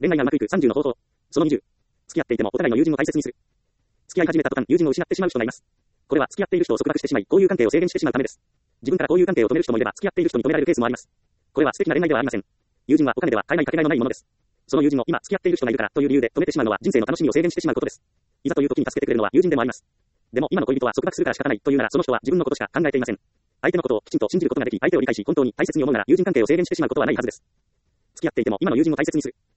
恋愛がうまくいく30の方法。その20。付き合っていてもお互いの友人を大切にする。付き合い始めた途端友人を失ってしまう人がいます。これは付き合っている人を束縛してしまい、交友関係を制限してしまうためです。自分から交友関係を止める人もいれば、付き合っている人に止められるケースもあります。これは素敵な恋愛ではありません。友人はお金では買えないかけがえのないものです。その友人を今付き合っている人がいるからという理由で止めてしまうのは人生の楽しみを制限してしまうことです。いざという時に助けてくれるのは友人でもあります。でも今の恋人は束縛するから仕方ないというなら、その人は自分のことしか考えていません。相手のことをきちんと信じることができ、相手を理解し、本当に大切に思うなら友人関係を制限してしまうことはないはずです。付き合っていても今の友人を大切にする。